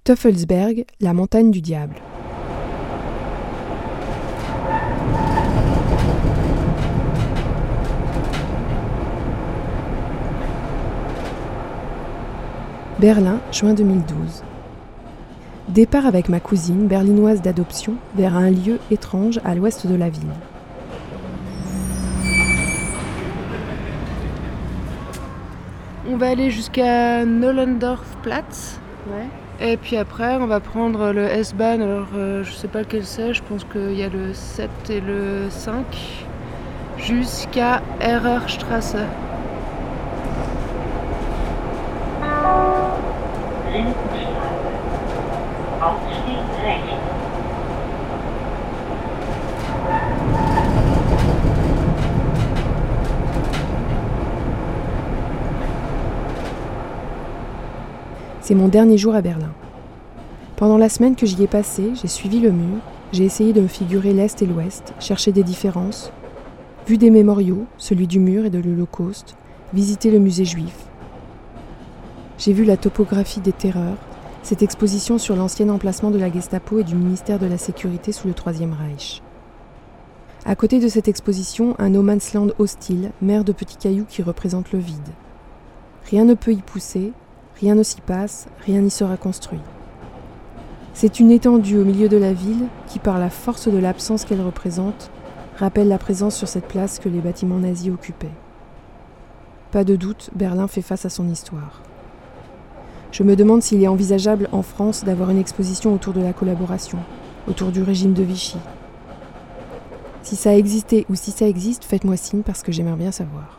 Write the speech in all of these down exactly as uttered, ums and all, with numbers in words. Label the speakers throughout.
Speaker 1: Teufelsberg, la montagne du diable. Berlin, juin deux mille douze. Départ avec ma cousine, berlinoise d'adoption, vers un lieu étrange à l'ouest de la ville.
Speaker 2: On va aller jusqu'à Nollendorfplatz.
Speaker 1: Ouais.
Speaker 2: Et puis après, on va prendre le S-Bahn. Alors, euh, je sais pas lequel c'est. Je pense qu'il y a le sept et le cinq. Jusqu'à Herrerstraße.
Speaker 1: C'est mon dernier jour à Berlin. Pendant la semaine que j'y ai passée, j'ai suivi le mur, j'ai essayé de me figurer l'Est et l'Ouest, chercher des différences, vu des mémoriaux, celui du mur et de l'Holocauste, visité le musée juif. J'ai vu la topographie des terreurs, cette exposition sur l'ancien emplacement de la Gestapo et du ministère de la Sécurité sous le Troisième Reich. À côté de cette exposition, un no man's land hostile, mer de petits cailloux qui représente le vide. Rien ne peut y pousser, rien ne s'y passe, rien n'y sera construit. C'est une étendue au milieu de la ville qui, par la force de l'absence qu'elle représente, rappelle la présence sur cette place que les bâtiments nazis occupaient. Pas de doute, Berlin fait face à son histoire. Je me demande s'il est envisageable en France d'avoir une exposition autour de la collaboration, autour du régime de Vichy. Si ça a existé ou si ça existe, faites-moi signe parce que j'aimerais bien savoir.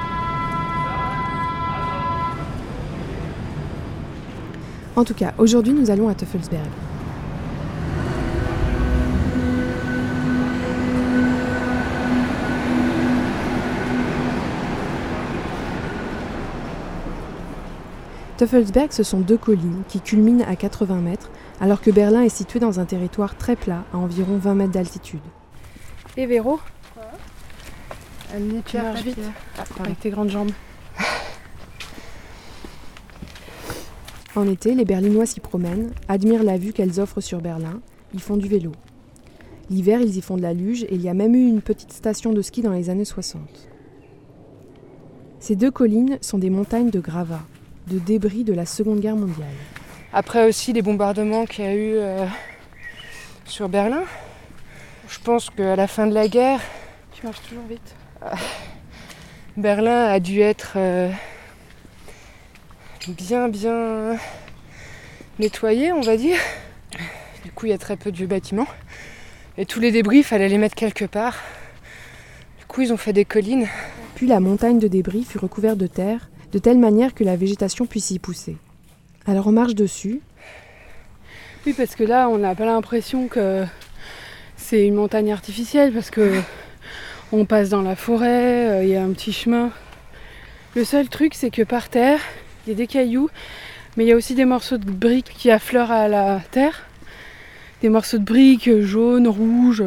Speaker 1: En tout cas, aujourd'hui nous allons à Teufelsberg. Teufelsberg, ce sont deux collines qui culminent à quatre-vingts mètres, alors que Berlin est situé dans un territoire très plat, à environ vingt mètres d'altitude.
Speaker 2: Et Véro ?
Speaker 3: Quoi ?
Speaker 2: Amenez
Speaker 3: Tu marches vite
Speaker 2: ah, avec tes grandes jambes.
Speaker 1: En été, les Berlinois s'y promènent, admirent la vue qu'elles offrent sur Berlin, y font du vélo. L'hiver, ils y font de la luge et il y a même eu une petite station de ski dans les années soixante. Ces deux collines sont des montagnes de gravats, de débris de la Seconde Guerre mondiale.
Speaker 2: Après aussi les bombardements qu'il y a eu euh, sur Berlin. Je pense qu'à la fin de la guerre,
Speaker 3: Tu marches toujours vite.
Speaker 2: euh, Berlin a dû être euh, bien bien nettoyé, on va dire. Du coup, il y a très peu de vieux bâtiments. Et tous les débris, il fallait les mettre quelque part. Du coup, ils ont fait des collines.
Speaker 1: Puis la montagne de débris fut recouverte de terre, de telle manière que la végétation puisse y pousser. Alors on marche dessus.
Speaker 3: Oui, parce que là, on n'a pas l'impression que c'est une montagne artificielle, parce que on passe dans la forêt, il y a un petit chemin. Le seul truc, c'est que par terre, il y a des cailloux, mais il y a aussi des morceaux de briques qui affleurent à la terre. Des morceaux de briques jaunes, rouges.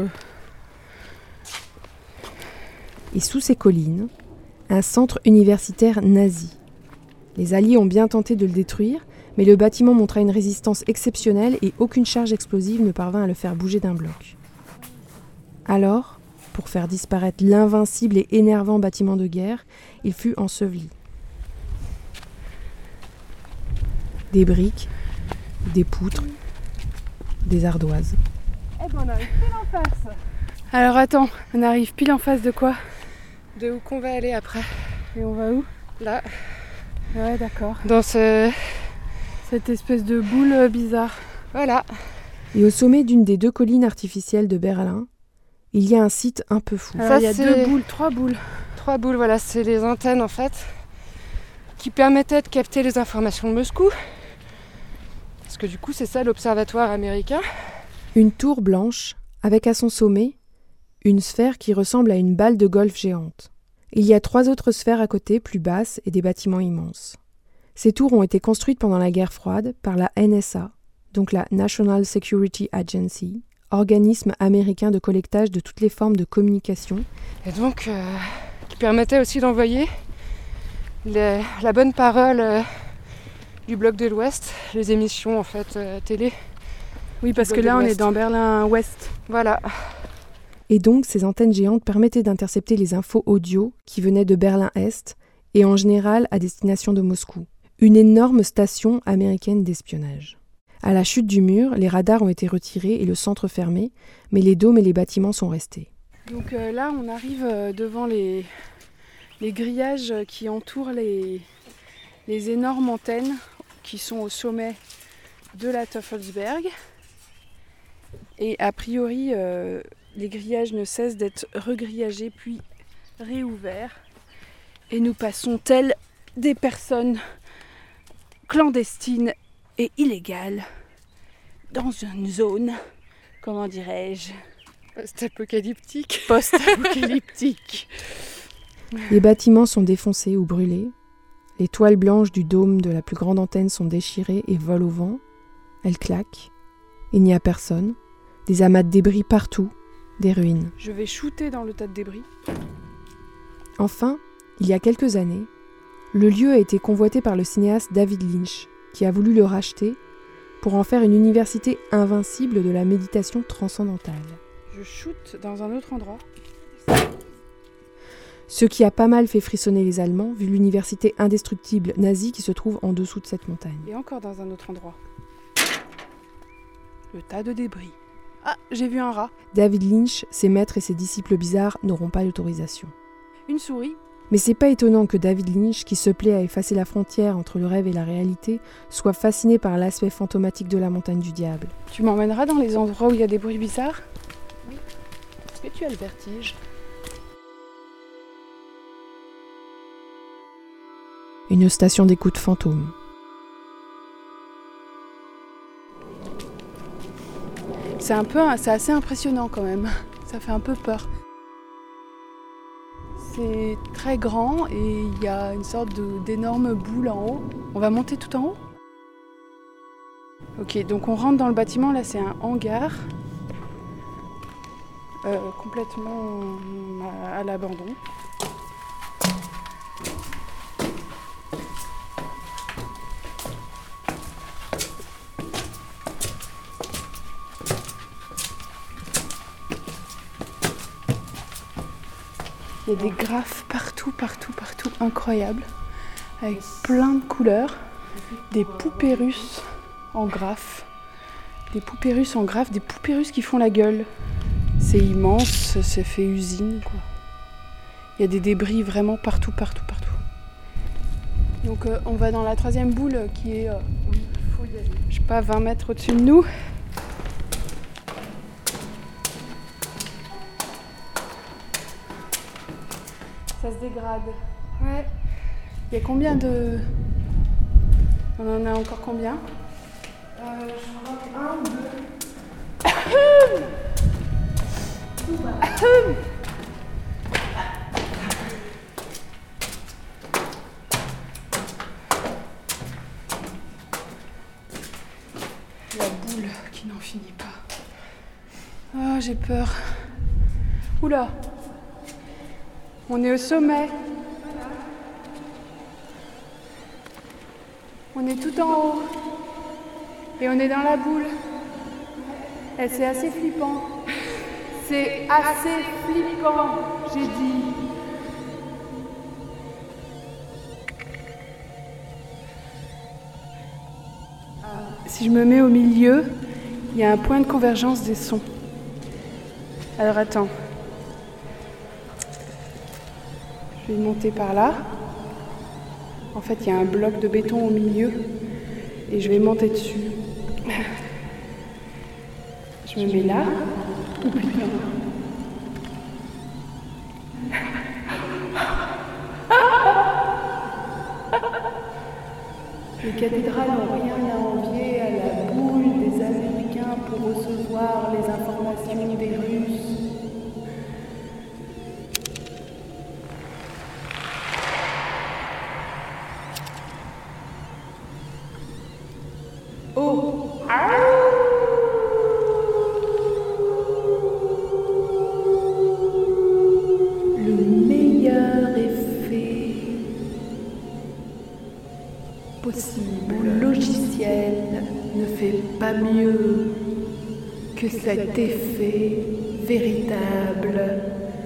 Speaker 1: Et sous ces collines, un centre universitaire nazi. Les Alliés ont bien tenté de le détruire, mais le bâtiment montra une résistance exceptionnelle et aucune charge explosive ne parvint à le faire bouger d'un bloc. Alors, pour faire disparaître l'invincible et énervant bâtiment de guerre, il fut enseveli. Des briques, des poutres, des ardoises.
Speaker 3: Eh ben, on arrive pile en face. Alors attends, on arrive pile en face de quoi ?
Speaker 2: De où qu'on va aller après ?
Speaker 3: Et on va où ?
Speaker 2: Là,
Speaker 3: Ouais, d'accord.
Speaker 2: dans ce...
Speaker 3: Cette espèce de boule bizarre.
Speaker 2: Voilà.
Speaker 1: Et au sommet d'une des deux collines artificielles de Berlin, il y a un site un peu fou.
Speaker 3: Alors,
Speaker 2: Ça,
Speaker 3: il y a
Speaker 2: c'est-
Speaker 3: deux boules, trois boules.
Speaker 2: Trois boules, voilà, c'est les antennes en fait, qui permettaient de capter les informations de Moscou. Parce que du coup, c'est ça l'observatoire américain.
Speaker 1: Une tour blanche, avec à son sommet, une sphère qui ressemble à une balle de golf géante. Il y a trois autres sphères à côté, plus basses, et des bâtiments immenses. Ces tours ont été construites pendant la guerre froide par la N S A, donc la National Security Agency, organisme américain de collectage de toutes les formes de communication.
Speaker 2: Et donc, euh, qui permettait aussi d'envoyer les- la bonne parole euh, du bloc de l'Ouest, les émissions en fait euh, télé.
Speaker 3: Oui, parce que là on est dans Berlin-Ouest.
Speaker 2: Voilà.
Speaker 1: Et donc ces antennes géantes permettaient d'intercepter les infos audio qui venaient de Berlin-Est et en général à destination de Moscou, une énorme station américaine d'espionnage. À la chute du mur, les radars ont été retirés et le centre fermé, mais les dômes et les bâtiments sont restés.
Speaker 3: Donc euh, là on arrive euh, devant les, les grillages qui entourent les, les énormes antennes qui sont au sommet de la Teufelsberg. Et a priori, euh, les grillages ne cessent d'être regrillagés puis réouverts. Et nous passons telles des personnes clandestines et illégales dans une zone, comment dirais-je,
Speaker 2: post-apocalyptique.
Speaker 3: Post-apocalyptique.
Speaker 1: Les bâtiments sont défoncés ou brûlés. Les toiles blanches du dôme de la plus grande antenne sont déchirées et volent au vent. Elles claquent. Il n'y a personne. Des amas de débris partout. Des ruines.
Speaker 3: Je vais shooter dans le tas de débris.
Speaker 1: Enfin, il y a quelques années, le lieu a été convoité par le cinéaste David Lynch, qui a voulu le racheter pour en faire une université invincible de la méditation transcendantale.
Speaker 3: Je shoote dans un autre endroit.
Speaker 1: Ce qui a pas mal fait frissonner les Allemands, vu l'université indestructible nazie qui se trouve en dessous de cette montagne.
Speaker 3: Et encore dans un autre endroit. Le tas de débris. Ah, j'ai vu un rat.
Speaker 1: David Lynch, ses maîtres et ses disciples bizarres n'auront pas l'autorisation.
Speaker 3: Une souris.
Speaker 1: Mais c'est pas étonnant que David Lynch, qui se plaît à effacer la frontière entre le rêve et la réalité, soit fasciné par l'aspect fantomatique de la montagne du diable.
Speaker 3: Tu m'emmèneras dans les endroits où il y a des bruits bizarres ? Oui. Est-ce que tu as le vertige ?
Speaker 1: Une station d'écoute fantôme.
Speaker 3: C'est un peu, c'est assez impressionnant quand même. Ça fait un peu peur. C'est très grand et il y a une sorte de, d'énorme boule en haut. On va monter tout en haut ? Ok, donc on rentre dans le bâtiment. Là, c'est un hangar. Euh, complètement à, à l'abandon. Il y a des graphes partout, partout, partout, incroyables, avec plein de couleurs, des poupées russes en graphes, des poupées russes en graphes, des poupées russes qui font la gueule. C'est immense, c'est fait usine, quoi. Il y a des débris vraiment partout, partout, partout. Donc euh, on va dans la troisième boule qui est, euh, oui, faut y aller. Je sais pas, vingt mètres au-dessus de nous. Ça se dégrade. Ouais. Il y a combien de... On en a encore combien ? euh, Je crois un ou deux. La boule qui n'en finit pas. Oh, j'ai peur. Oula. On est au sommet. On est tout en haut. Et on est dans la boule. Et c'est assez flippant. C'est assez flippant, j'ai dit. Si je me mets au milieu, il y a un point de convergence des sons. Alors attends. Je vais monter par là. En fait, il y a un bloc de béton au milieu et je vais monter dessus. Je me mets là. Oh putain. Les cathédrales n'ont rien à envier à la boule des Américains pour recevoir les informations des Russes. Oh! Le meilleur effet possible.
Speaker 4: mieux que cet effet véritable,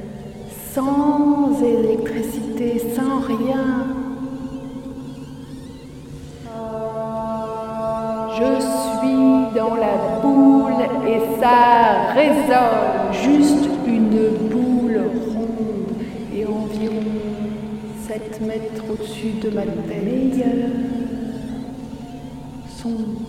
Speaker 4: sans électricité, sans rien. Je suis dans la boule et ça résonne, juste une boule ronde et environ sept mètres au-dessus de ma tête. Son